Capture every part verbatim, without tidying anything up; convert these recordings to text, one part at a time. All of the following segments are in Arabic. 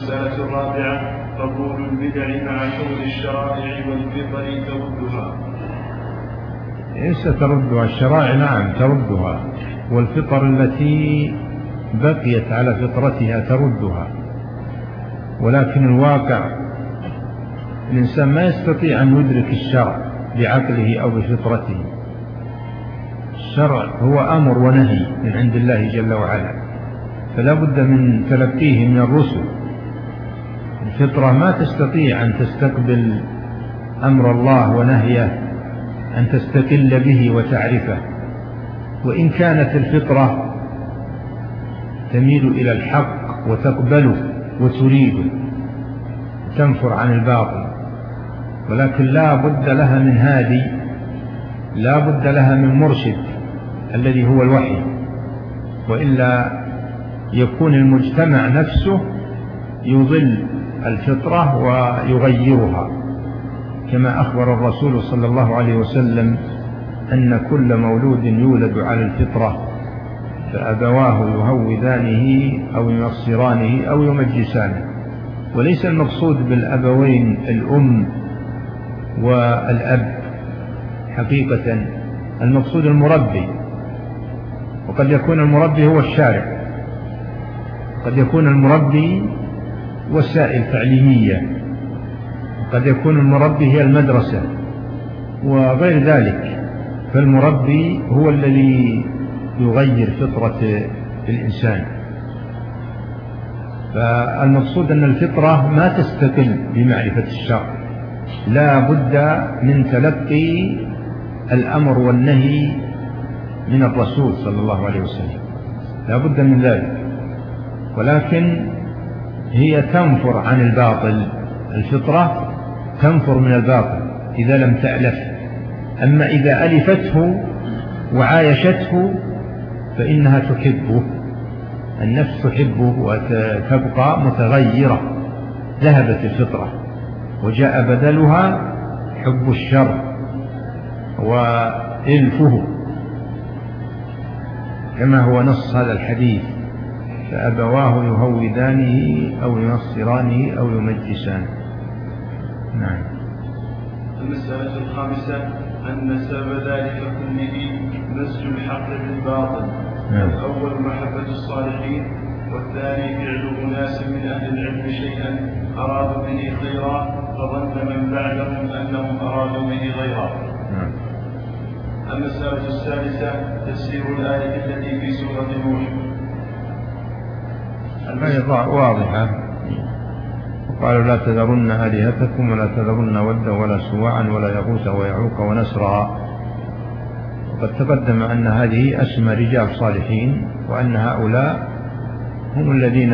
المسألة الرابعة قبول البدع مع كون الشرائع والفطر تردها. ليس تردها الشرائع، نعم تردها، والفطر التي بقيت على فطرتها تردها، ولكن الواقع الإنسان ما يستطيع أن يدرك الشرع بعقله أو بفطرته. الشرع هو أمر ونهي من عند الله جل وعلا، فلا بد من تلقيه من الرسل. الفطرة ما تستطيع أن تستقبل أمر الله ونهيه، أن تستقل به وتعرفه، وإن كانت الفطرة تميل إلى الحق وتقبله وتريده تنفر عن الباطل، ولكن لا بد لها من هادي، لا بد لها من مرشد الذي هو الوحي، وإلا يكون المجتمع نفسه يضل الفطرة ويغيرها، كما أخبر الرسول صلى الله عليه وسلم أن كل مولود يولد على الفطرة فأبواه يهودانه أو ينصرانه أو يمجسانه. وليس المقصود بالأبوين الأم والأب حقيقة، المقصود المربي، وقد يكون المربي هو الشارع، قد يكون المربي وسائل تعليمية، قد يكون المربي هي المدرسة وغير ذلك. فالمربي هو الذي يغير فطرة الإنسان. فالمقصود أن الفطرة ما تستقل بمعرفة الشرع، لا بد من تلقي الأمر والنهي من الرسول صلى الله عليه وسلم، لا بد من ذلك، ولكن هي تنفر عن الباطل. الفطرة تنفر من الباطل إذا لم تألف، أما إذا ألفته وعايشته فإنها تحبه، النفس تحبه وتبقى متغيرة. ذهبت الفطرة وجاء بدلها حب الشر وإلفه، كما هو نص هذا الحديث: فأبواه يهودانه أو ينصرانه أو يمجسانه. نعم. المسألة الخامسة أن سبب ذلك كله مزج الحق بالباطل. نعم. الأول محبة الصالحين، والثاني فعل أناس من أهل العلم شيئا أرادوا به خيرا فظن من بعدهم أنهم أرادوا به غيرا. نعم. المسألة السادسة تفسير الآية التي في سورة نوح. الآية واضحة: وقالوا لا تذرن آلهتكم ولا تذرن ودا ولا سواعا ولا يغوث ويعوق ونسرا. وقد تقدم أن هذه أسمى رجال صالحين، وأن هؤلاء هم الذين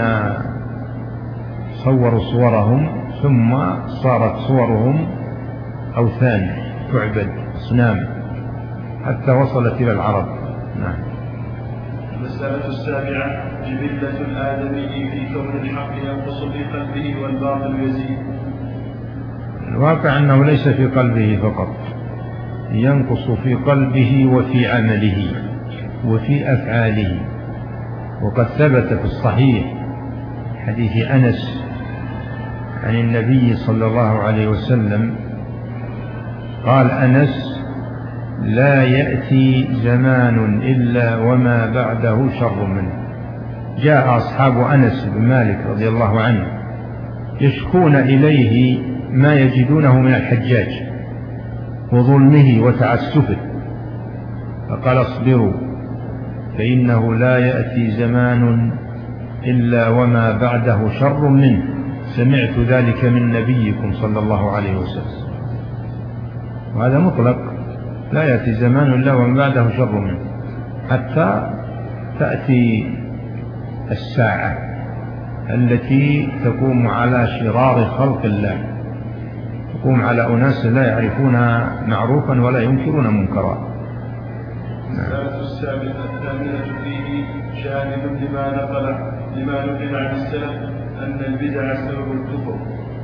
صوروا صورهم ثم صارت صورهم أوثان تعبد، أصنام، حتى وصلت إلى العرب. نعم. المسألة السابعة جبلة الآدمي في كون الحق ينقص في قلبه والباطل يزيد. الواقع أنه ليس في قلبه فقط، ينقص في قلبه وفي عمله وفي أفعاله. وقد ثبت في الصحيح حديث أنس عن النبي صلى الله عليه وسلم قال أنس: لا يأتي زمان إلا وما بعده شر منه. جاء أصحاب أنس بن مالك رضي الله عنه يشكون إليه ما يجدونه من الحجاج وظلمه وتعسفه، فقال: اصبروا فإنه لا يأتي زمان إلا وما بعده شر منه، سمعت ذلك من نبيكم صلى الله عليه وسلم. وهذا مطلق، لا يأتي زمان إلا وما بعده شر منه، حتى تأتي الساعة التي تقوم على شرار خلق الله، تقوم على أناس لا يعرفون معروفا ولا ينكرون منكرا. السادسة السابقة الثامنة فيه شاهد لما نقل لما نقل عن السلف أن البدع سبب الكفر.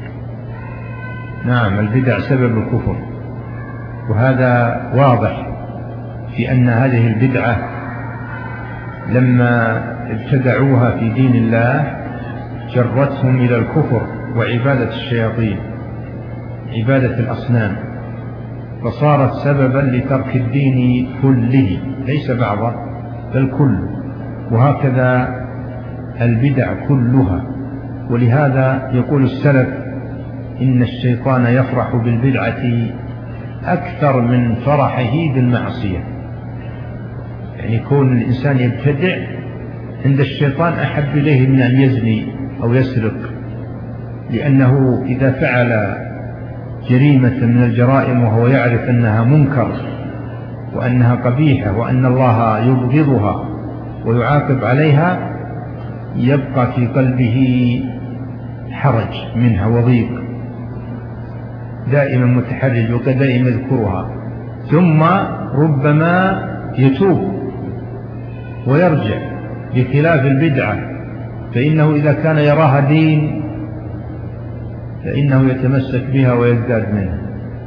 نعم، البدع سبب الكفر، وهذا واضح في أن هذه البدعة لما ابتدعوها في دين الله جرتهم إلى الكفر وعبادة الشياطين، عبادة الأصنام، فصارت سببا لترك الدين كله، ليس بعضه بل كله. وهكذا البدع كلها. ولهذا يقول السلف إن الشيطان يفرح بالبدعة أكثر من فرحه بالمعصية. يعني كون الإنسان يبتدع عند الشيطان أحب إليه من أن يزني أو يسرق، لأنه إذا فعل جريمة من الجرائم وهو يعرف أنها منكر وأنها قبيحة وأن الله يبغضها ويعاقب عليها، يبقى في قلبه حرج منها وضيق، دائما متحرج وكدائما يذكرها، ثم ربما يتوب ويرجع، بخلاف البدعة فإنه إذا كان يراها دين فإنه يتمسك بها ويزداد منها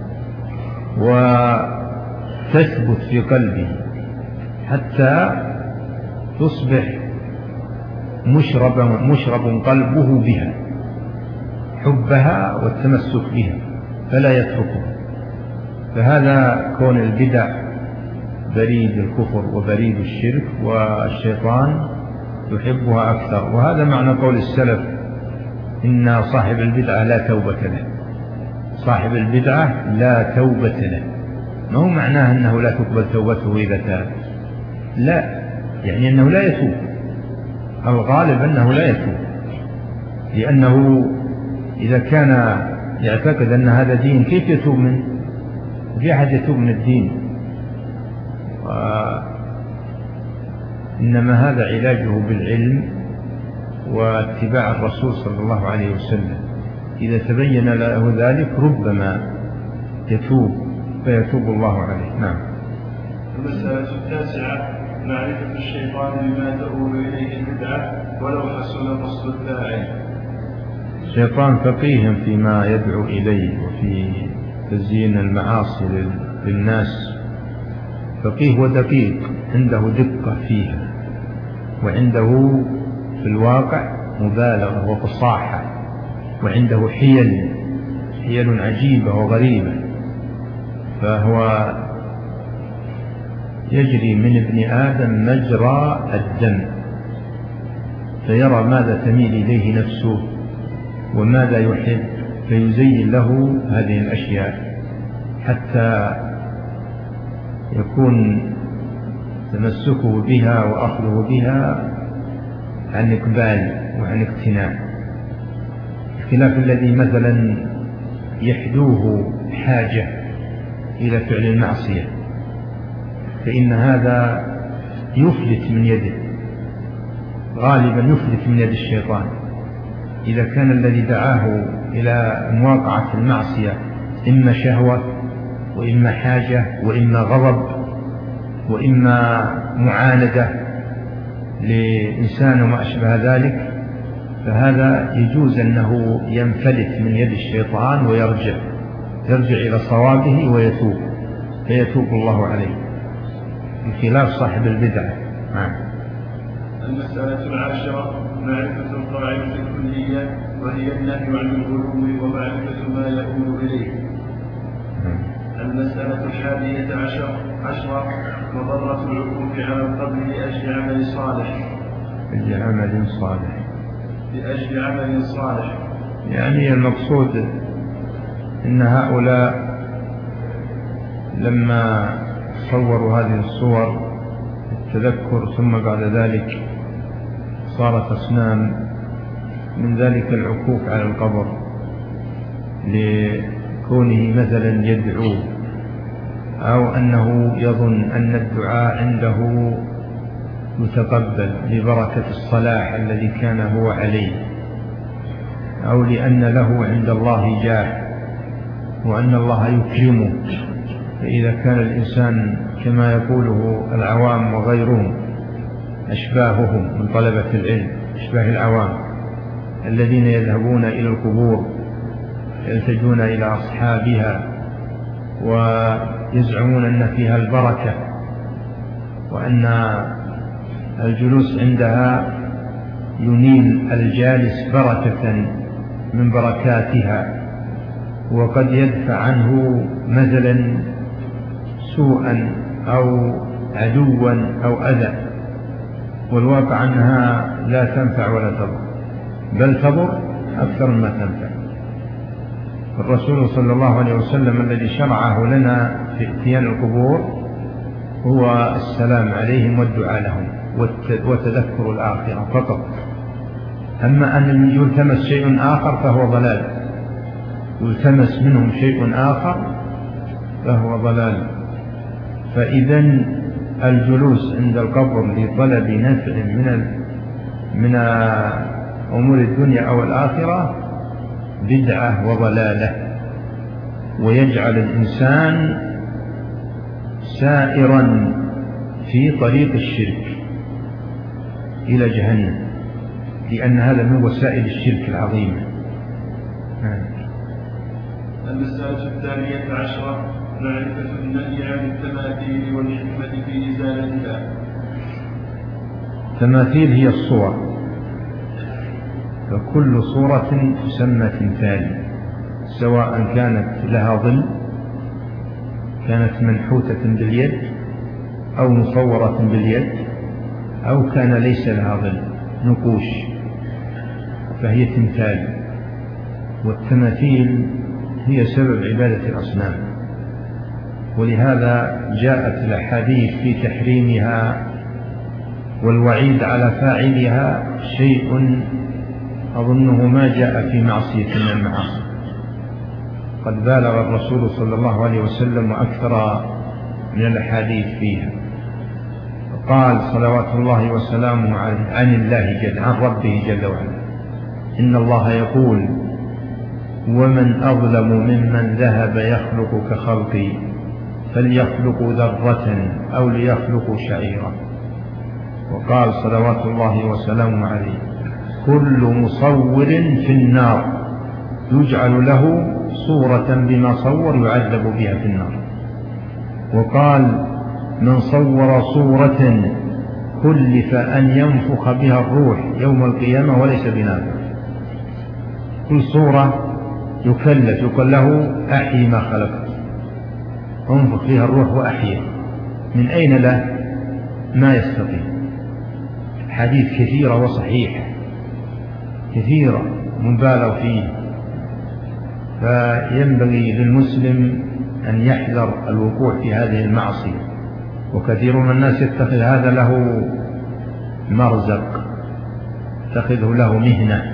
وتثبت في قلبه حتى تصبح مشرب, مشرب قلبه بها، حبها والتمسك بها فلا يتركها. فهذا كون البدع بريد الكفر وبريد الشرك، والشيطان يحبها أكثر. وهذا معنى قول السلف إن صاحب البدعة لا توبة له. صاحب البدعة لا توبة له، ما هو معناه أنه لا تقبل توبته إذا تاب، لا، يعني أنه لا يتوب. الغالب أنه لا يتوب، لأنه إذا كان يعتقد أن هذا دين كيف يتوب منه؟ في أحد يتوب من الدين؟ إنما هذا علاجه بالعلم واتباع الرسول صلى الله عليه وسلم. إذا تبين له ذلك ربما يتوب فيتوب الله عليه. نعم. المسألة التاسعة: معرفة الشيطان بما تؤول إليه البدعة ولو حصل قصد الداعي. الشيطان فقيه فيما يدعو إليه وفي تزيين المعاصي للناس، فقيه ودقيق، عنده دقة فيها، وعنده في الواقع مبالغة وفصاحة، وعنده حيل حيل عجيبة وغريبة. فهو يجري من ابن آدم مجرى الدم، فيرى ماذا تميل إليه نفسه وماذا يحب فيزين له هذه الأشياء حتى يكون تمسكه بها وأخذه بها عن إقبال وعن اقتناع، بخلاف الذي مثلا يحدوه حاجة إلى فعل المعصية، فإن هذا يفلت من يده، غالبا يفلت من يد الشيطان. إذا كان الذي دعاه إلى مواقعة المعصية إما شهوة وإما حاجة وإما غضب وإما معاندة لإنسان وما أشبه ذلك، فهذا يجوز أنه ينفلت من يد الشيطان ويرجع يرجع إلى صوابه ويتوب، فيتوب الله عليه، بخلاف صاحب البدعة. نعم. المسألة العاشرة: معرفة القاعدة الكلية وهي النهي عن الغلو ومعرفة ما يؤول إليه. المسألة الحادية عشر عشرة: مضرة العقوق على القبر لأجل عمل صالح. لأجل عمل صالح لأجل عمل صالح يعني المقصود إن هؤلاء لما صوروا هذه الصور التذكر ثم بعد ذلك صارت أصنام، من ذلك العكوف على القبر لكونه مثلا يدعو، أو أنه يظن أن الدعاء عنده يتقبل لبركة الصلاح الذي كان هو عليه، أو لأن له عند الله جاه وأن الله يكرمه. فإذا كان الإنسان كما يقوله العوام وغيرهم أشباههم من طلبة العلم، أشباه العوام الذين يذهبون إلى القبور يلتجون إلى أصحابها ويزعمون أن فيها البركة وأن الجلوس عندها ينيل الجالس بركة من بركاتها، وقد يدفع عنه مثلا سوءا أو عدوا أو أذى، والواقع أنها لا تنفع ولا تضر، بل تضر أكثر مما تنفع. الرسول صلى الله عليه وسلم الذي شرعه لنا في اتيان القبور هو السلام عليهم والدعاء لهم وتذكر الآخرة فقط. أما أن يلتمس شيء آخر فهو ضلال، يلتمس منهم شيء آخر فهو ضلال. فإذا الجلوس عند القبر لطلب نفع من من أمور الدنيا أو الآخرة بدعة وضلالة، ويجعل الإنسان سائرا في طريق الشرك إلى جهنم، لأن هذا من وسائل الشرك العظيمة. المسألة الثانية عشرة: معرفة النهي عن التماثيل والحكمة في إزالتها. التماثيل هي الصور، فكل صورة تسمى تمثال، سواء كانت لها ظل، كانت منحوتة باليد أو مصورة باليد، أو كان ليس لها ظل نقوش، فهي تمثال. والتماثيل هي سبب عبادة الأصنام، ولهذا جاءت الأحاديث في تحريمها والوعيد على فاعلها شيء أظنه ما جاء في معصية من المعاصي. قد بالغ الرسول صلى الله عليه وسلم وأكثر من الأحاديث فيها. قال صلوات الله وسلامه عليه عن الله جل عن ربه جل وعلا: إن الله يقول: ومن أظلم ممن ذهب يخلق كخلقي فليخلق ذرة أو ليخلق شعيرا. وقال صلوات الله وسلامه عليه: كل مصور في النار يجعل له صورة بما صور يعذب بها في النار. وقال: من صور صورة كلف أن ينفخ بها الروح يوم القيامة وليس بنافخ. كل صورة يكلف، يقول له: أحيي ما خلقت، انفخ فيها الروح وأحيي. من أين له؟ ما يستطيع. حديث كثيرة وصحيحة كثيرة مبالغ فيه، فينبغي للمسلم أن يحذر الوقوع في هذه المعصية. وكثير من الناس يتخذ هذا له مرزق، يتخذه له مهنة،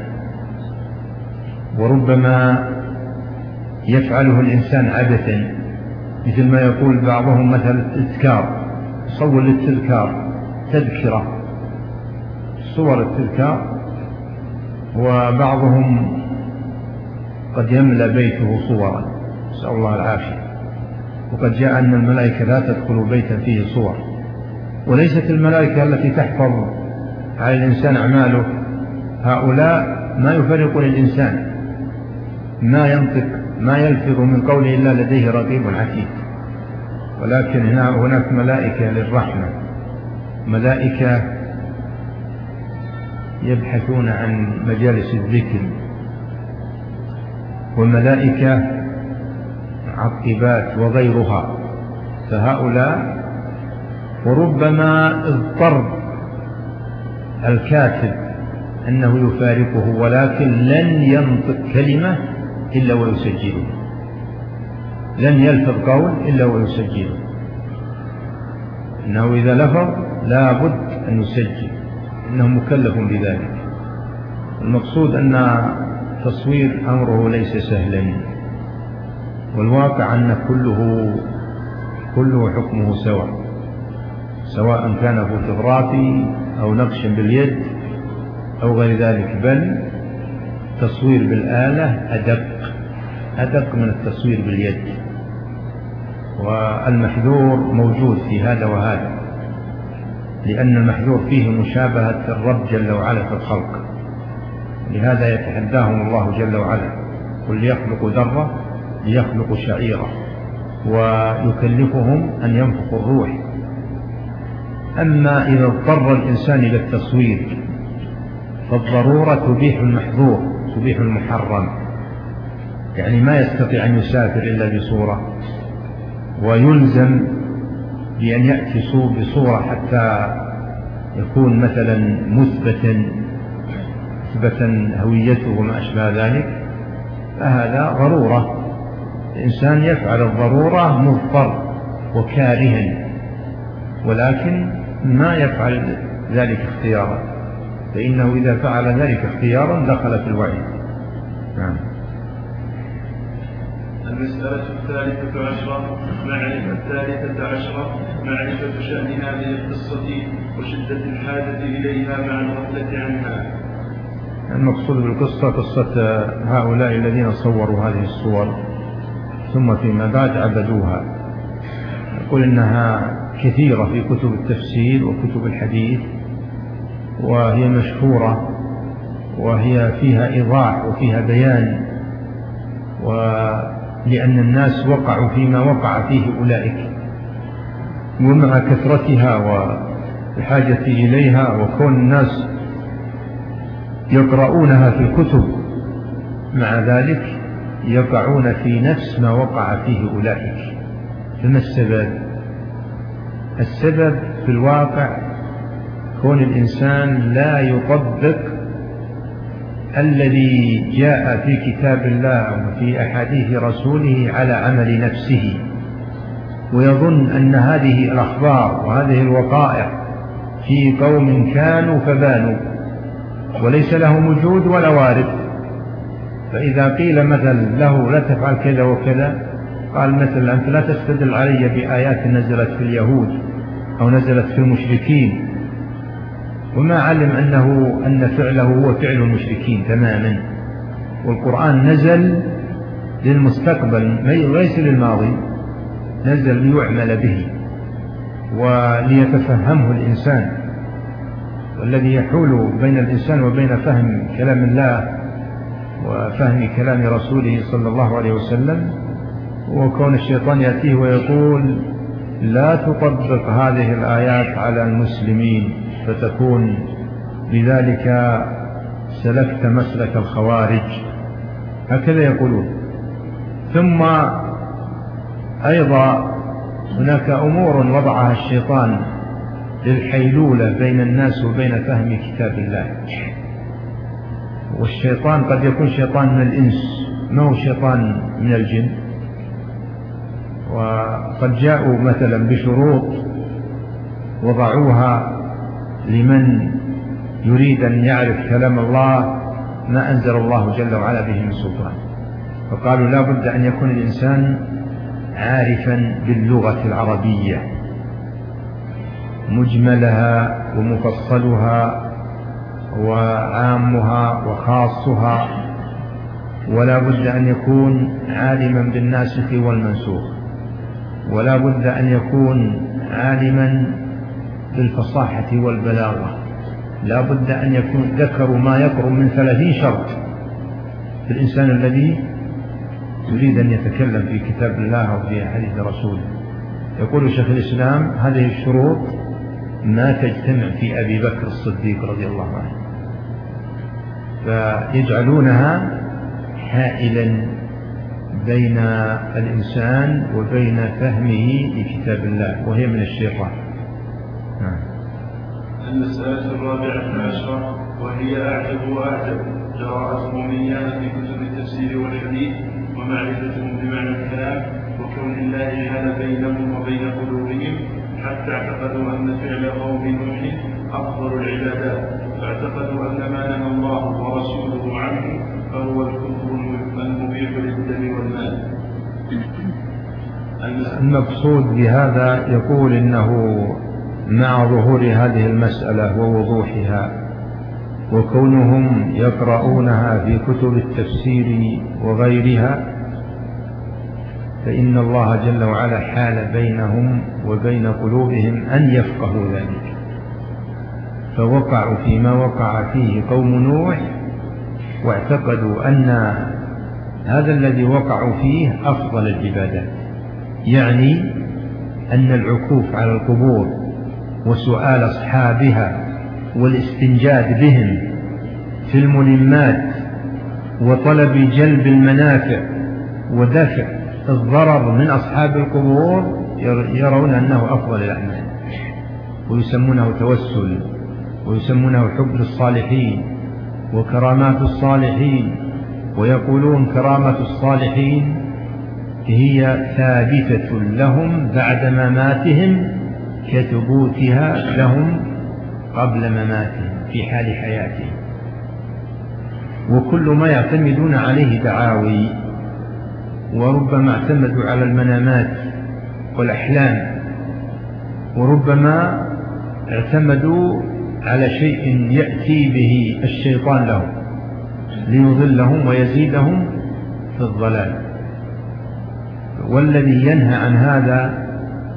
وربما يفعله الإنسان عبثا، مثل ما يقول بعضهم مثل التذكار، صور للتذكار تذكرة، صور التذكار. وبعضهم قد يملأ بيته صورا، نسأل الله العافية. وقد جاء أن الملائكة لا تدخل بيتا فيه صور، وليست الملائكة التي تحفظ على الإنسان أعماله، هؤلاء ما يفرقون الإنسان، ما ينطق ما يلفظ من قوله إلا لديه رقيب عتيد. ولكن هناك ملائكة للرحمة، ملائكة يبحثون عن مجالس الذكر، وملائكة عقبات وغيرها. فهؤلاء وربما اضطر الكاتب أنه يفارقه، ولكن لن ينطق كلمة إلا ويسجله، لن يلفظ قول إلا ويسجله، إنه إذا لفظ لا بد أن يسجل، إنه مكلف بذلك. المقصود أن تصوير أمره ليس سهلا، والواقع أن كله كله حكمه سواء، سواء كان فوتوغرافي أو نقش باليد أو غير ذلك، بل تصوير بالآلة أدق أدق من التصوير باليد. والمحذور موجود في هذا وهذا، لأن المحذور فيه مشابهة الرب جل وعلا في الخلق، لهذا يتحداهم الله جل وعلا: قل يخلق ذرة ليخلق شعيرة، ويكلفهم أن ينفخوا الروح. أما إذا اضطر الإنسان إلى التصوير فالضرورة تبيح المحظور تبيح المحرم، يعني ما يستطيع أن يسافر إلا بصورة، ويلزم بأن يأتي بصورة حتى يكون مثلا مثبتا مثبتا هويته وما أشبه ذلك، فهذا ضرورة. الإنسان يفعل الضرورة مضطر وكارها، ولكن ما يفعل ذلك اختيارا، فإنه إذا فعل ذلك اختيارا دخل في الوعيد. نعم. المسألة الثالثة عشرة معرفة الثالثة عشرة معرفة شأن هذه القصة وشدة الحاجة إليها مع الغفلة عنها. المقصود بالقصة قصة هؤلاء الذين صوروا هذه الصور ثم فيما بعد عبدوها. يقول إنها كثيرة في كتب التفسير وكتب الحديث، وهي مشهورة، وهي فيها إيضاح وفيها بيان، ولأن الناس وقعوا فيما وقع فيه أولئك، ومع كثرتها والحاجة إليها وكون الناس يقرؤونها في الكتب، مع ذلك يقعون في نفس ما وقع فيه أولئك. فما السبب؟ السبب في الواقع كون الإنسان لا يطبق الذي جاء في كتاب الله وفي أحاديث رسوله على عمل نفسه، ويظن أن هذه الأخبار وهذه الوقائع في قوم كانوا فبانوا وليس لهم وجود ولا وارد. فإذا قيل مثل له لا تفعل كذا وكذا، قال مثل أنت لا تستدل علي بآيات نزلت في اليهود أو نزلت في المشركين، وما علم أنه أن فعله هو فعل المشركين تماما. والقرآن نزل للمستقبل ليس للماضي، نزل ليعمل به وليتفهمه الإنسان. والذي يحول بين الإنسان وبين فهم كلام الله وفهم كلام رسوله صلى الله عليه وسلم وكون الشيطان يأتيه ويقول لا تطبق هذه الآيات على المسلمين فتكون بذلك سلكت مسلك الخوارج، هكذا يقولون. ثم أيضا هناك أمور وضعها الشيطان للحيلولة بين الناس وبين فهم كتاب الله. والشيطان قد يكون شيطان من الإنس، ما هو شيطان من الجن. وقد جاءوا مثلا بشروط وضعوها لمن يريد أن يعرف كلام الله ما أنزل الله جل وعلا به من سلطان، فقالوا لا بد أن يكون الإنسان عارفا باللغة العربية مجملها ومفصلها وعامها وخاصها، ولا بد أن يكون عالما بالناسخ والمنسوخ، ولا بد أن يكون عالما بالفصاحة والبلاغة، لا بد أن يكون ذكر ما يقرب من ثلاثين شرط في الإنسان الذي يريد أن يتكلم في كتاب الله وفي حديث رسوله. يقول شيخ الإسلام هذه الشروط ما تجتمع في أبي بكر الصديق رضي الله عنه، فيجعلونها حائلا بين الإنسان وبين فهمه لكتاب الله، وهي من الشيطان. المسألة الرابعة عشرة وهي أعجب وأعجب جراءتهم إياها في كتب التفسير والحديث ومعرفتهم بمعنى الكلام وكون الله حال بينهم وبين قلوبهم حتى اعتقدوا أن فعل قوم نوح أفضل العبادات، فاعتقدوا أن ما نهى الله ورسوله عنه فهو الكفر المبيح للدم والمال. المقصود بهذا يقول إنه مع ظهور هذه المسألة ووضوحها وكونهم يقرؤونها في كتب التفسير وغيرها، فإن الله جل وعلا حال بينهم وبين قلوبهم أن يفقهوا ذلك، فوقعوا فيما وقع فيه قوم نوح واعتقدوا أن هذا الذي وقعوا فيه أفضل العبادات، يعني أن العكوف على القبور وسؤال أصحابها والاستنجاد بهم في الملمات وطلب جلب المنافع ودفع الضرر من أصحاب القبور يرون أنه أفضل الأعمال، ويسمونه توسل، ويسمونه حب الصالحين وكرامات الصالحين، ويقولون كرامة الصالحين هي ثابتة لهم بعد مماتهم كثبوتها لهم قبل مماتهم في حال حياتهم. وكل ما يعتمدون عليه دعاوي، وربما اعتمدوا على المنامات والأحلام، وربما اعتمدوا على شيء يأتي به الشيطان لهم ليضلهم ويزيدهم في الضلال. والذي ينهى عن هذا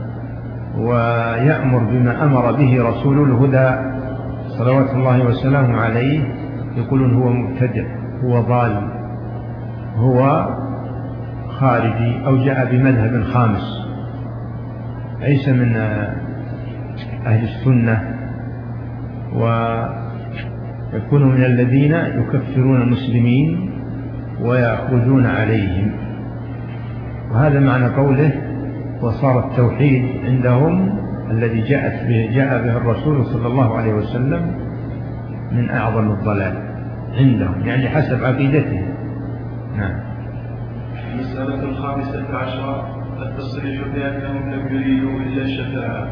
ويأمر بما أمر به رسول الهدى صلوات الله وسلامه عليه يقولون هو مبتدع، هو ضال، هو خارجي، أو جاء بمذهب خامس ليس من أهل السنة، ويكون من الذين يكفرون المسلمين ويأخذون عليهم. وهذا معنى قوله وصار التوحيد عندهم الذي جاءت به جاء به الرسول صلى الله عليه وسلم من أعظم الضلال عندهم، يعني حسب عقيدتهم. نعم. المسألة الخامسة عشرة التصريح بأنهم لم يريدوا إلا الشفاعة،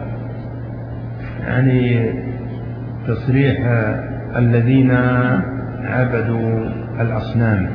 يعني تصريح الذين عبدوا الأصنام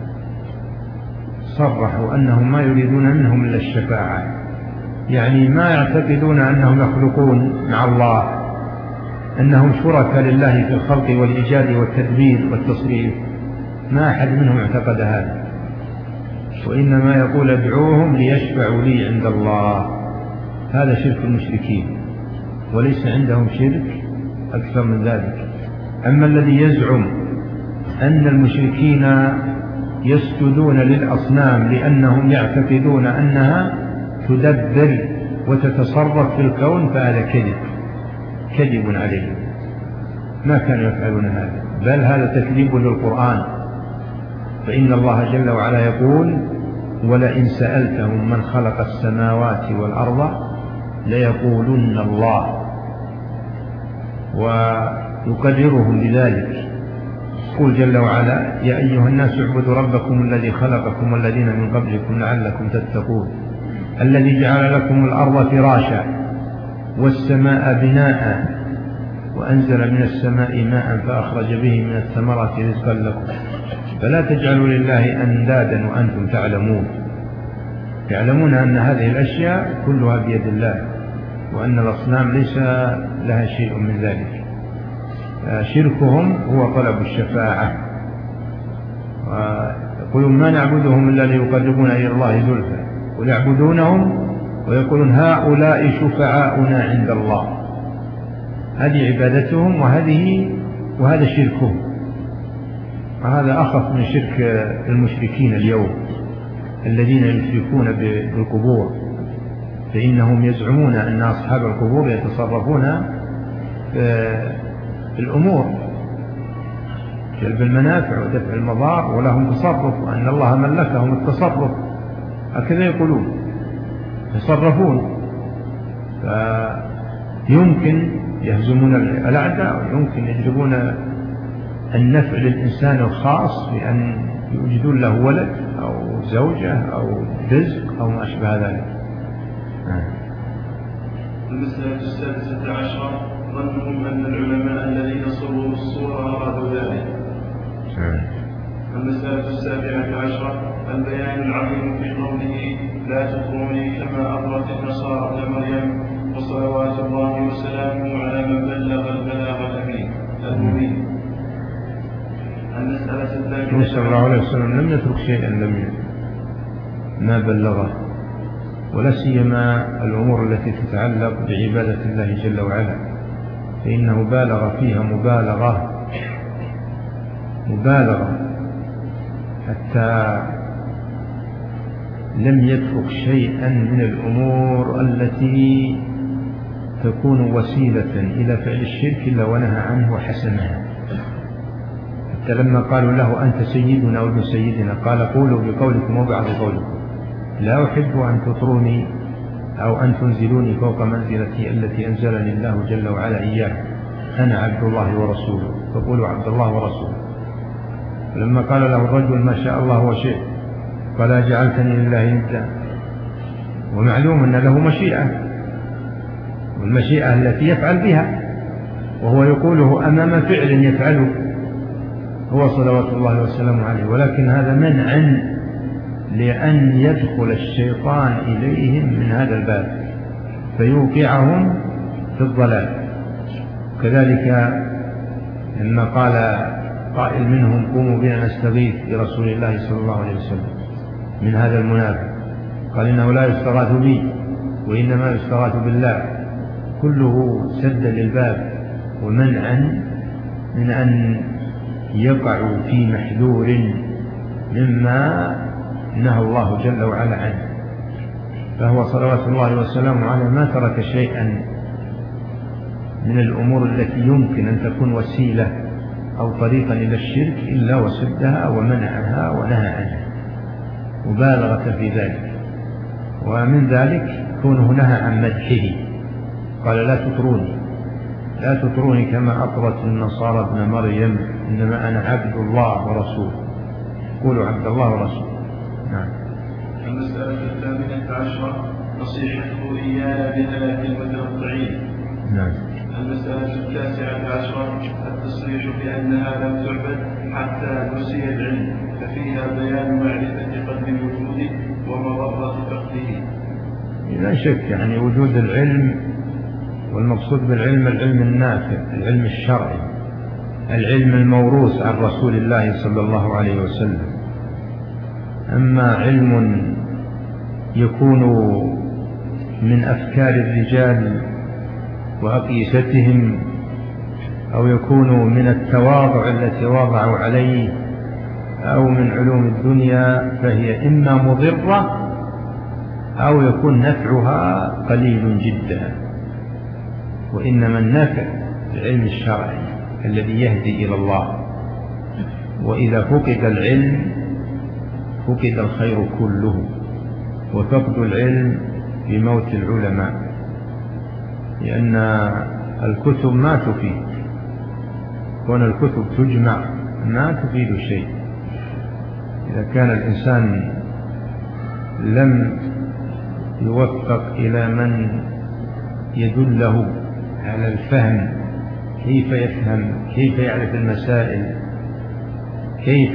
صرحوا أنهم ما يريدون منهم إلا الشفاعة، يعني ما يعتقدون أنهم يخلقون مع الله، أنهم شركاء لله في الخلق والإيجاد والتدبير والتصريف، ما أحد منهم اعتقد هذا، وإنما يقول ادعوهم ليشفعوا لي عند الله. هذا شرك المشركين، وليس عندهم شرك أكثر من ذلك. أما الذي يزعم أن المشركين يسجدون للأصنام لأنهم يعتقدون أنها تدبر وتتصرف في الكون فهذا كذب كذب عليهم، ما كانوا يفعلون هذا، بل هذا تكذيب للقرآن. فإن الله جل وعلا يقول ولئن سألتهم من خلق السماوات والأرض ليقولن الله، ويقررهم بذلك. يقول جل وعلا يا أيها الناس اعبدوا ربكم الذي خلقكم والذين من قبلكم لعلكم تتقون الذي جعل لكم الأرض فراشا والسماء بناء وأنزل من السماء ماء فأخرج به من الثمرات رزقا لكم فلا تجعلوا لله أندادا وأنتم تعلمون. يعلمون أن هذه الأشياء كلها بيد الله، وأن الأصنام ليس لها شيء من ذلك. شركهم هو طلب الشفاعة، ويقولون ما نعبدهم إلا ليقربونا إلى الله زلفى، ويعبدونهم ويقولون هؤلاء شفعاؤنا عند الله. هذه عبادتهم وهذه وهذا شركهم، وهذا أخف من شرك المشركين اليوم الذين يشركون بالقبور، فإنهم يزعمون أن أصحاب القبور يتصرفون في الأمور جلب المنافع ودفع المضار ولهم تصرف، وأن الله ملكهم التصرف، هكذا يقولون يتصرفون. فيمكن يهزمون الأعداء ويمكن يجلبون النفع للإنسان الخاص بأن يوجدون له ولد أو زوجة أو رزق أو ما أشبه ذلك. المسألة السادسة عشرة ظنهم أن العلماء الذين صوروا الصورة أرادوا ذلك. المسألة السابعة عشرة البيان العظيم في قوله لا تطروني كما أطرت النصارى ابن مريم وصلوات الله وسلامه على من بلغ البلاغ الأمين المبين. المسألة الثامنة صلى الله عليه وسلم لم يترك شيئا لم ما بلغه، ولا سيما الأمور التي تتعلق بعبادة الله جل وعلا، فإنه بالغ فيها مبالغة مبالغة حتى لم يترك شيئا من الأمور التي تكون وسيلة إلى فعل الشرك إلا ونهى عنه وحسنها، حتى لما قالوا له أنت سيدنا وابن سيدنا قال قولوا بقولكم وبعض قولكم، لا أحب أن تطروني أو أن تنزلوني فوق منزلتي التي أنزلني الله جل وعلا إياها، أنا عبد الله ورسوله فقولوا عبد الله ورسوله. لما قال له الرجل ما شاء الله وشئت قال جعلتني لله ندا، ومعلوم أن له مشيئة، والمشيئة التي يفعل بها، وهو يقوله أمام فعل يفعله هو صلوات الله وسلامه عليه، ولكن هذا منع لأن يدخل الشيطان إليهم من هذا الباب فيوقعهم في الضلال. كذلك لما قال قائل منهم قوموا بنا نستغيث برسول الله صلى الله عليه وسلم من هذا المنافق، قال إنه لا يستغاث بي وإنما يستغاث بالله، كله سد للباب ومنعا من أن يقعوا في محذور مما نهى الله جل وعلا عنه. فهو صلوات الله وسلامه عليه ما ترك شيئا من الأمور التي يمكن أن تكون وسيلة أو طريقا إلى الشرك إلا وسدها ومنعها ونهى عنها مبالغة في ذلك. ومن ذلك كونه نهى عن مدحه، قال لا تطروني لا تطروني كما أطرت النصارى ابن مريم، إنما أنا عبد الله ورسوله، قولوا عبد الله ورسوله. نعم. المسألة الثامنة عشرة نصيحته إيانا بثلاث المتنطعين. نعم. المسألة التاسعة عشرة التصريح بأنها لم تعبد حتى نسي العلم، ففيها بيان معرفة قدر الوجود ومضرة فقده. لا شك يعني وجود العلم، والمقصود بالعلم العلم النافع، العلم الشرعي، العلم الموروث عن رسول الله صلى الله عليه وسلم. أما علم يكون من أفكار الرجال وأقيستهم أو يكون من التواضع التي وضعوا عليه أو من علوم الدنيا فهي إما مضرة أو يكون نفعها قليل جدا. وإنما النافع العلم الشرعي الذي يهدي إلى الله، وإذا فقد العلم فقد الخير كله، وفقد العلم بموت العلماء، لأن الكتب ما تفيد، كون الكتب تجمع ما تفيد شيء. إذا كان الإنسان لم يوفق إلى من يدله على الفهم، كيف يفهم، كيف يعرف المسائل، كيف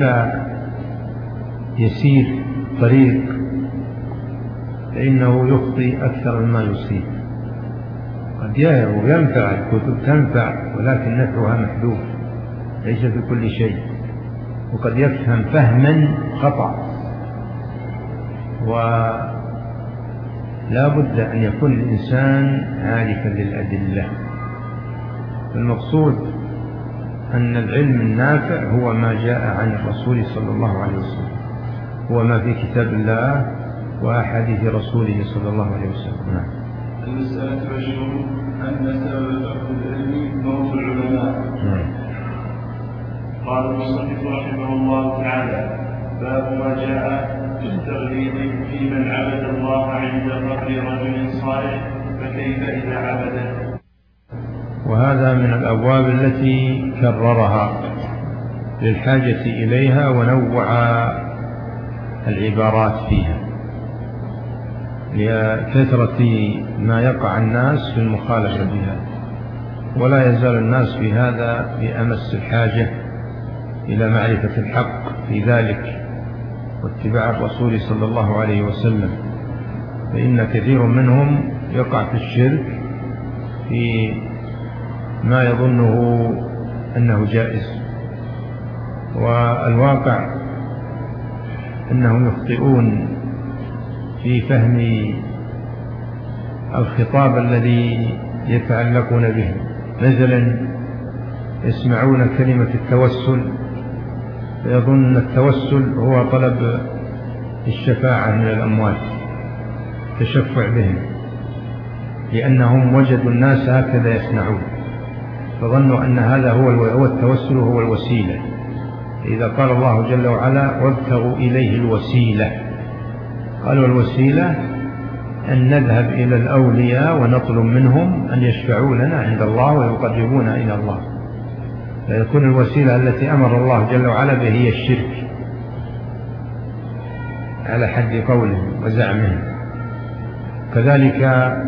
يسير طريق، فإنه يخطئ أكثر مما يصيب. قد ينفع الكتب تنفع ولكن نفعها محدود ليس في كل شيء، وقد يفهم فهما خطأ. ولا بد أن يكون الإنسان عارفا للأدلة. المقصود أن العلم النافع هو ما جاء عن الرسول صلى الله عليه وسلم، هو ما في كتاب الله وأحاديث رسوله صلى الله عليه وسلم. نعم. المسألة عشرون أن سبب فقد العلم موت العلماء. نعم. قال المصنف رحمه الله تعالى: باب ما جاء في التغليظ في من عبد الله عند قبر رجل صالح، فكيف إذا عبده. وهذا من الأبواب التي كررها للحاجة إليها ونوع العبارات فيها لكثرة ما يقع الناس في المخالفة بها، ولا يزال الناس في هذا بأمس الحاجة إلى معرفة الحق في ذلك واتباع الرسول صلى الله عليه وسلم. فإن كثير منهم يقع في الشرك في ما يظنه أنه جائز، والواقع أنهم يخطئون في فهم الخطاب الذي يتعلقون به. مثلا يسمعون كلمة التوسل فيظن التوسل هو طلب الشفاعة من الأموات، تشفع بهم، لأنهم وجدوا الناس هكذا يصنعون، فظنوا أن هذا هو التوسل وهو الوسيلة. إذا قال الله جل وعلا وابتغوا إليه الوسيلة، قالوا الوسيلة أن نذهب إلى الأولياء ونطلب منهم أن يشفعوا لنا عند الله ويقربونا إلى الله، فيكون الوسيلة التي أمر الله جل وعلا به هي الشرك على حد قولهم وزعمهم. كذلك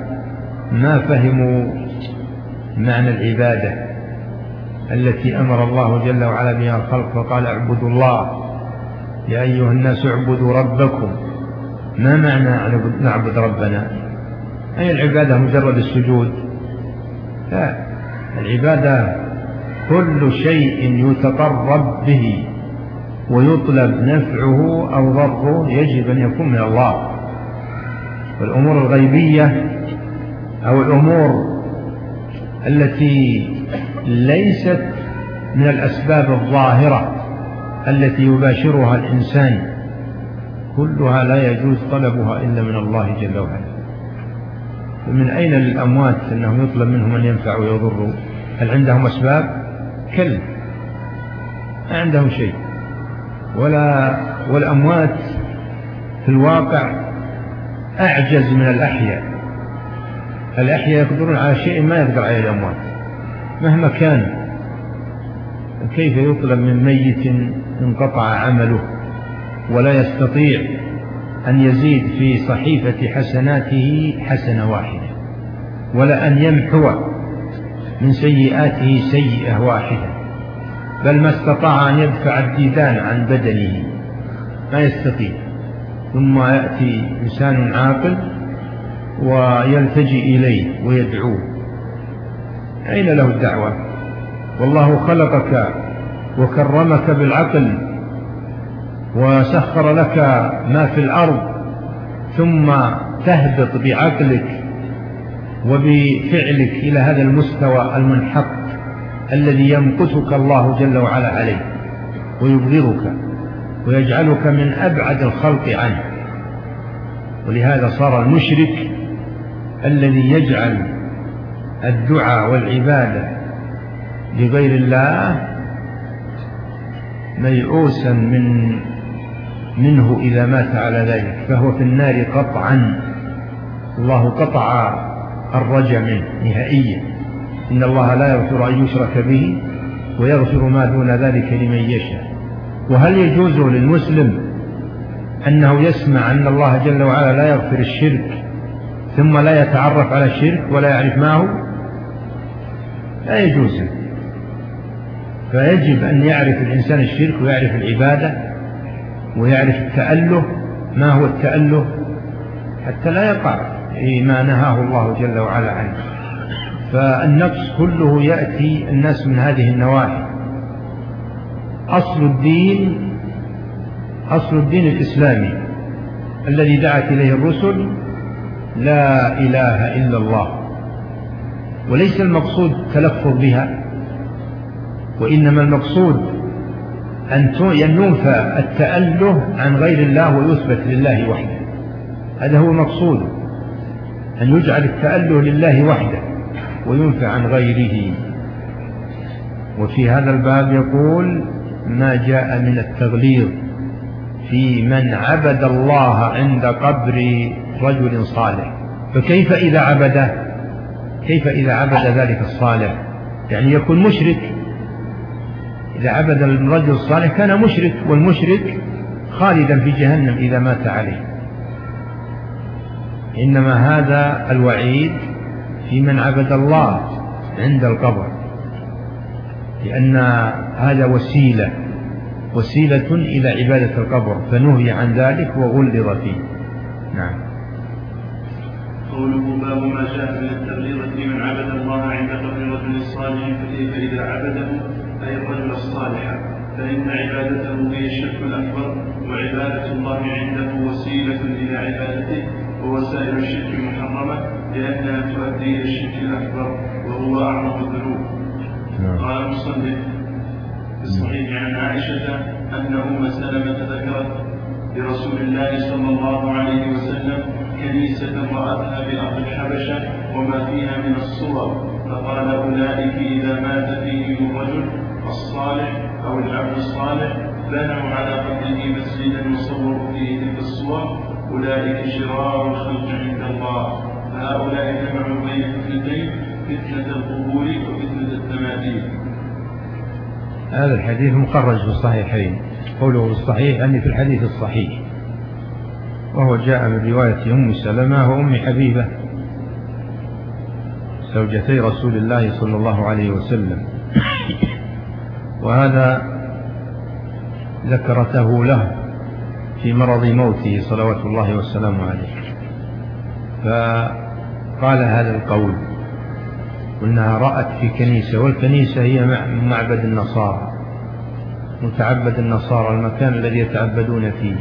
ما فهموا معنى العبادة التي أمر الله جل وعلا بها الخلق، فقال اعبدوا الله يا أيها الناس اعبدوا ربكم. ما معنى نعبد ربنا؟ أي العبادة مجرد السجود؟ لا، العبادة كل شيء يتقرب به ويطلب نفعه أو ضره يجب أن يكون من الله. والأمور الغيبية أو الأمور التي ليست من الأسباب الظاهرة التي يباشرها الإنسان كلها لا يجوز طلبها إلا من الله جل وعلا. ومن أين للأموات أنهم يطلب منهم أن ينفعوا ويضروا؟ هل عندهم أسباب؟ كلا، ما عندهم شيء. ولا والأموات في الواقع أعجز من الأحياء. الأحياء يقدرون على شيء ما يقدر عليه الأموات مهما كان. كيف يطلب من ميت انقطع عمله ولا يستطيع أن يزيد في صحيفة حسناته حسنة واحدة، ولا أن يمحو من سيئاته سيئة واحدة، بل ما استطاع أن يدفع الديدان عن بدنه ما يستطيع. ثم يأتي إنسان عاقل ويلتجئ إليه ويدعوه، أين له الدعوة؟ والله خلقك وكرمك بالعقل وسخر لك ما في الأرض، ثم تهبط بعقلك وبفعلك إلى هذا المستوى المنحط الذي يمقتك الله جل وعلا عليه ويبغضك ويجعلك من أبعد الخلق عنه. ولهذا صار المشرك الذي يجعل الدعاء والعبادة لغير الله ميؤوسا من منه إذا مات على ذلك، فهو في النار قطعا. الله قطع الرجا منه نهائيا. إن الله لا يغفر أن يشرك به ويغفر ما دون ذلك لمن يشاء. وهل يجوز للمسلم أنه يسمع أن الله جل وعلا لا يغفر الشرك ثم لا يتعرف على الشرك ولا يعرف ما هو؟ لا يجوز. فيجب أن يعرف الإنسان الشرك ويعرف العبادة ويعرف التأله، ما هو التأله، حتى لا يقع ما نهاه الله جل وعلا عنه. فالنقص كله يأتي الناس من هذه النواحي. أصل الدين أصل الدين الإسلامي الذي دعت إليه الرسل لا إله إلا الله، وليس المقصود تلفظ بها، وإنما المقصود أن ينفى التأله عن غير الله ويثبت لله وحده. هذا هو المقصود، أن يجعل التأله لله وحده وينفى عن غيره. وفي هذا الباب يقول ما جاء من التغليظ في من عبد الله عند قبر رجل صالح. فكيف إذا عبده؟ كيف إذا عبد ذلك الصالح؟ يعني يكون مشرك. إذا عبد الرجل الصالح كان مشرك، والمشرك خالدا في جهنم إذا مات عليه. إنما هذا الوعيد في من عبد الله عند القبر، لأن هذا وسيلة وسيلة إلى عبادة القبر، فنهي عن ذلك وغلظ فيه. نعم. قوله باب ما جاء من التغليظ في من عبد الله عند قبر الرجل الصالح، فكيف إذا عبده أي الرجل الصالح، فإن عبادته هي الشرك الأكبر، وعبادة الله عنده وسيلة إلى عبادته، ووسائل الشرك محرمة لأنها تؤدي إلى الشرك الأكبر وهو أعظم الذنوب. قال المصنف في الصحيح عن عائشة أن أم سلمة ذكرت لرسول الله صلى الله عليه وسلم كنيسة رأتها بأرض الحبشة وما فيها من الصور، فقال أولئك إذا مات فيهم الرجل الصالح أو العبد الصالح بنوا على قبره مسجدا وصوروا فيه تلك الصور، أولئك شرار الخلق عند الله. فهؤلاء جمعوا بين فتنتين، فتنة القبور وفتنة التماثيل. هذا الحديث مخرج في الصحيحين. قوله في الصحيح أني في الحديث الصحيح، وهو جاء من رواية أم سلمة وأم حبيبة زوجتي رسول الله صلى الله عليه وسلم، وهذا ذكرته له في مرض موته صلوات الله والسلام عليه، فقال هذا القول، وإنها رأت في كنيسة، والكنيسة هي معبد النصارى، متعبد النصارى، المكان الذي يتعبدون فيه،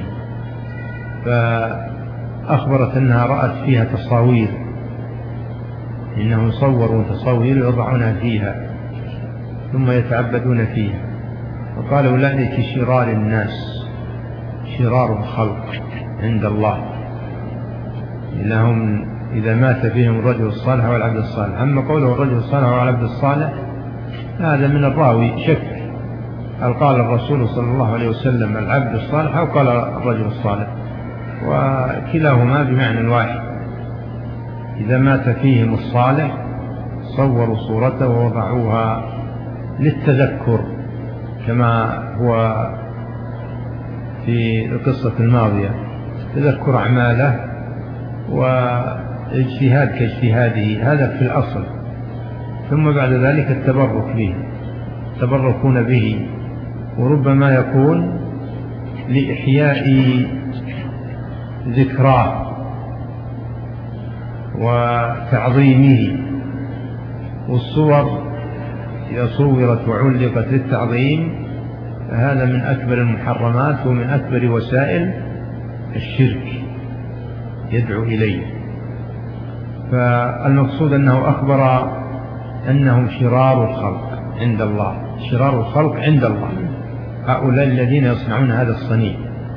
فأخبرت أنها رأت فيها تصاوير، إنهم صوروا تصاوير يضعونها فيها ثم يتعبدون فيها، وقال أولئك شرار الناس، شرار الخلق عند الله، لهم إذا مات فيهم الرجل الصالح والعبد الصالح. أما قوله الرجل الصالح والعبد الصالح هذا من الراوي شك، هل قال الرسول صلى الله عليه وسلم العبد الصالح أو قال الرجل الصالح، وكلاهما بمعنى واحد. إذا مات فيهم الصالح صوروا صورته ووضعوها للتذكر، كما هو في القصة الماضية، تذكر أعماله واجتهاد كاجتهاده، هذا في الأصل. ثم بعد ذلك التبرك به، تبركون به، وربما يكون لإحياء ذكراه وتعظيمه، والصور إذا صورت وعلقت للتعظيم فهذا من أكبر المحرمات ومن أكبر وسائل الشرك يدعو إليه. فالمقصود أنه أخبر أنهم شرار الخلق عند الله، شرار الخلق عند الله هؤلاء الذين يصنعون هذا الصنيع،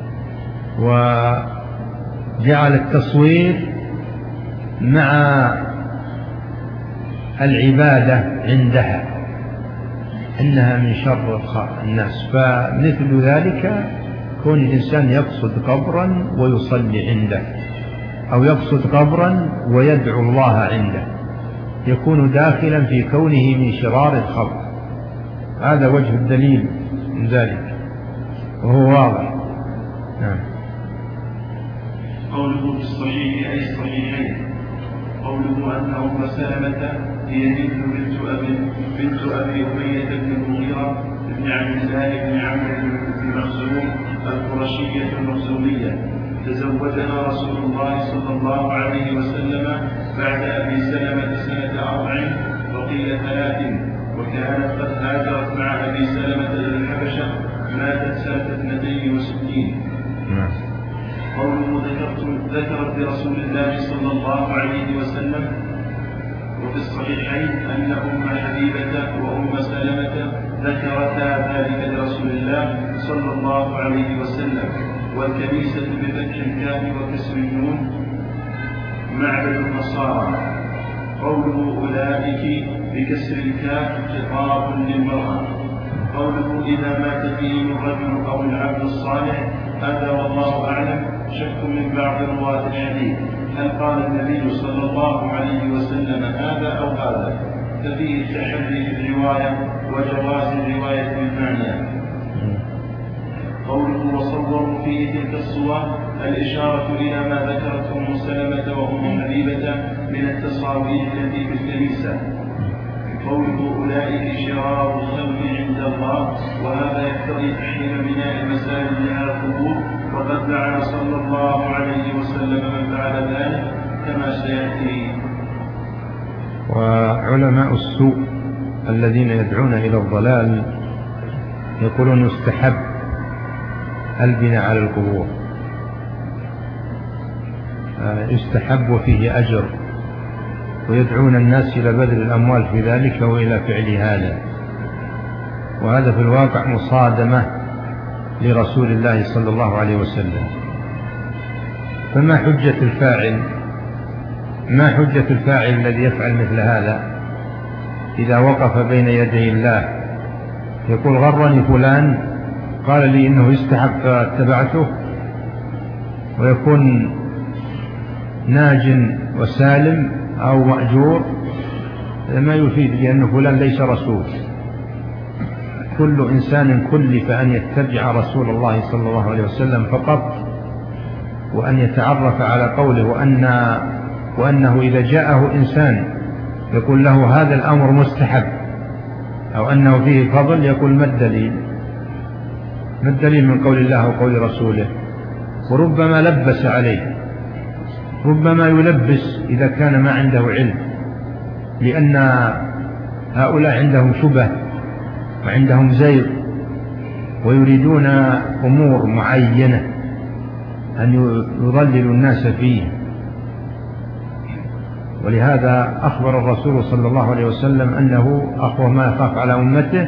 وجعل التصوير مع العبادة عندها إنها من شر الناس. فمثل ذلك كون الإنسان يقصد قبرا ويصلي عنده، أو يقصد قبرا ويدعو الله عنده، يكون داخلا في كونه من شرار الخلق. هذا وجه الدليل من ذلك، وهو واضح. نعم. قوله في الصحيح أي الصحيحين، قوله أن أم سلمة هي بنت بنت أبي بنت أبي أمية بن المغيرة بن عبد الله بن عمرو بن مخزوم القرشية المخزومية، تزوجها رسول الله صلى الله عليه وسلم بعد أبي سلمة سنة أربع وقيل ثلاث، وكانت قد هاجرت مع أبي سلمة إلى الحبشة، ماتت سنة اثنتين وستين. قوله ذكرت برسول الله صلى الله عليه وسلم، وفي الصحيحين أن أم حبيبة وأم سلمة ذكرتا ذلك لرسول الله صلى الله عليه وسلم. والكنيسة بفتح الكاف وكسر النون معبد النصارى. قوله أولئك بكسر الكاف خطاب للمرأة. قوله إذا مات فيهم الرجل أو العبد الصالح، هذا والله أعلم شك من بعض رواة الحديث، هل قال النبي صلى الله عليه وسلم هذا أو هذا، ففيه التحري في الرواية وجواز الرواية بالمعنى. قوله وصوروا فيه تلك الصور، الإشارة إلى ما ذكرته أم سلمة وأم حبيبة من التصاوير التي في الكنيسة. قوله أولئك شرار الخلق عند الله، وهذا يقتضي تحريم بناء المساجد على القبور، وقد لعن صلى الله عليه وسلم من فعل ذلك كما سيأتي. وعلماء السوء الذين يدعون إلى الضلال يقولون يستحب البناء على القبور، يستحب وفيه أجر، ويدعون الناس إلى بذل الأموال في ذلك وإلى فعل هذا، وهذا في الواقع مصادمة لرسول الله صلى الله عليه وسلم. فما حجة الفاعل ما حجة الفاعل الذي يفعل مثل هذا إذا وقف بين يدي الله يقول غرني فلان قال لي إنه يستحق فاتبعته، ويكون ناج وسالم أو مأجور، ما يفيد، لأن فلان ليس رسول. كل إنسان كلف أن يتبع رسول الله صلى الله عليه وسلم فقط، وأن يتعرف على قوله، وأن وأنه إذا جاءه إنسان يقول له هذا الأمر مستحب أو أنه فيه فضل، يقول ما الدليل؟ ما الدليل من قول الله وقول رسوله؟ وربما لبس عليه، ربما يلبس إذا كان ما عنده علم، لأن هؤلاء عندهم شبه وعندهم زيغ، ويريدون أمور معينة أن يضللوا الناس فيه. ولهذا أخبر الرسول صلى الله عليه وسلم أنه أخوف ما يخاف على أمته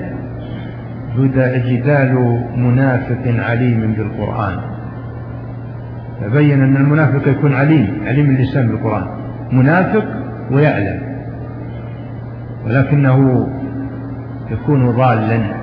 جدال منافق عليم بالقرآن، فبين أن المنافق يكون عليم عليم اللسان بالقرآن، منافق ويعلم، ولكنه يكون ضالا.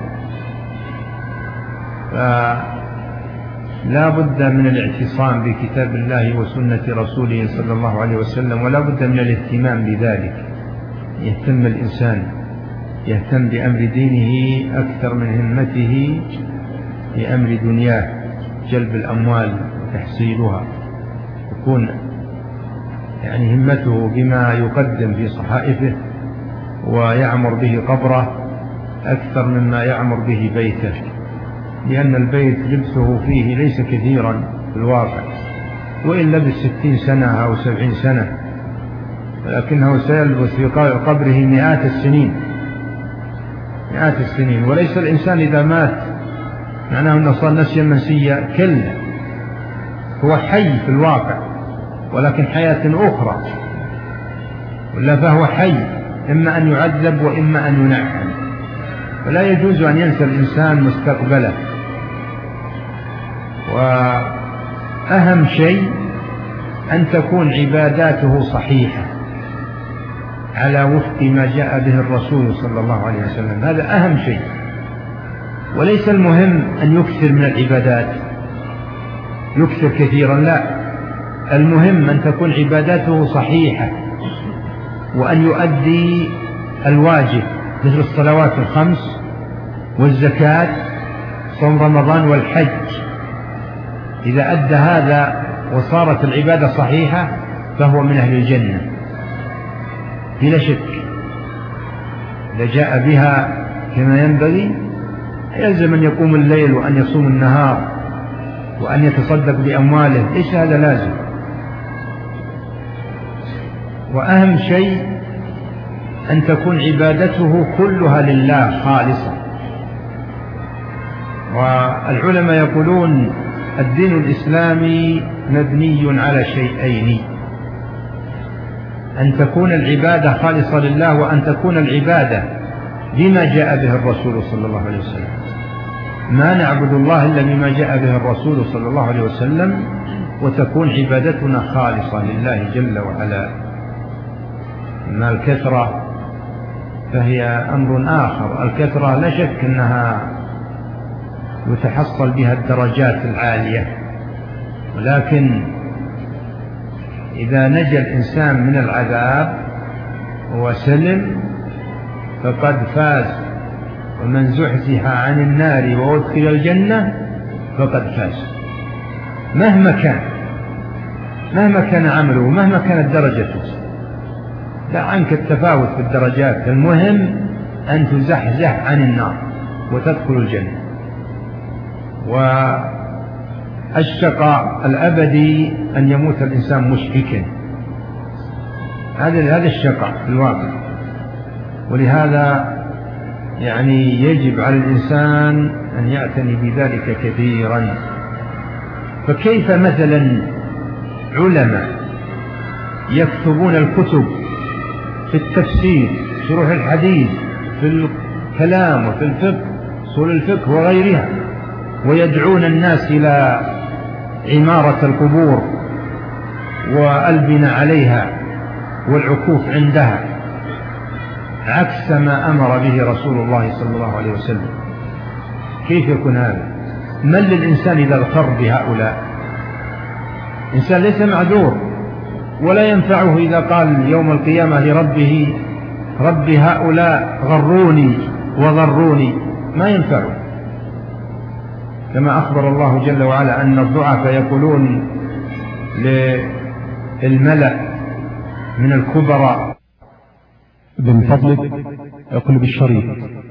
فلا بد من الاعتصام بكتاب الله وسنة رسوله صلى الله عليه وسلم، ولا بد من الاهتمام بذلك. يهتم الإنسان، يهتم بأمر دينه أكثر من همته بأمر دنياه، جلب الأموال وتحصيلها، يكون يعني همته بما يقدم في صحائفه ويعمر به قبره أكثر مما يعمر به بيته، لأن البيت لبسه فيه ليس كثيرا في الواقع، وإن لبس ستين سنة أو سبعين سنة، ولكنه سيلبس في قبره مئات السنين مئات السنين. وليس الإنسان إذا مات معناه أنه صار نسيا منسيا، كلا، هو حي في الواقع ولكن حياة أخرى، ولا فهو حي، إما أن يعذب وإما أن ينعم. فلا يجوز أن ينسى الإنسان مستقبله. وأهم شيء أن تكون عباداته صحيحة على وفق ما جاء به الرسول صلى الله عليه وسلم، هذا أهم شيء. وليس المهم أن يكثر من العبادات، يكثر كثيرا، لا، المهم أن تكون عباداته صحيحة، وأن يؤدي الواجب مثل الصلوات الخمس والزكاة، صوم رمضان والحج. إذا أدى هذا وصارت العبادة صحيحة فهو من أهل الجنة بلا شك. إذا جاء بها كما ينبغي يلزم أن يقوم الليل وأن يصوم النهار وأن يتصدق بأمواله، ليس هذا لازم. وأهم شيء أن تكون عبادته كلها لله خالصة. والعلماء يقولون الدين الإسلامي مبني على شيئين: أن تكون العبادة خالصة لله، وأن تكون العبادة بما جاء به الرسول صلى الله عليه وسلم. ما نعبد الله إلا بما جاء به الرسول صلى الله عليه وسلم، وتكون عبادتنا خالصة لله جل وعلا. أما الكثرة فهي أمر آخر. الكثرة لا شك أنها يتحصل بها الدرجات العالية، ولكن إذا نجا الإنسان من العذاب وسلم فقد فاز، ومن زحزح عن النار وأدخل الجنة فقد فاز. مهما كان مهما كان عمله، مهما كانت درجته، لا عنك التفاوت في الدرجات، المهم أن تزحزح عن النار وتدخل الجنة. والشقاء الأبدي أن يموت الإنسان مشركا، هذا هذا الشقاء في الواقع. ولهذا يعني يجب على الإنسان أن يعتني بذلك كثيرا. فكيف مثلا علماء يكتبون الكتب في التفسير، شروح الحديث، في الكلام وفي الفقه، أصول الفقه وغيرها، ويدعون الناس إلى عمارة القبور والبناء عليها والعكوف عندها، عكس ما أمر به رسول الله صلى الله عليه وسلم. كيف يكون هذا؟ من للإنسان إذا اغتر بهؤلاء؟ الإنسان ليس معذور، ولا ينفعه إذا قال يوم القيامة لربه رب هؤلاء غروني وضروني، ما ينفعه. كما أخبر الله جل وعلا أن الضعفاء يقولون للملأ من الكبراء: من فضلك اقلب الشريط.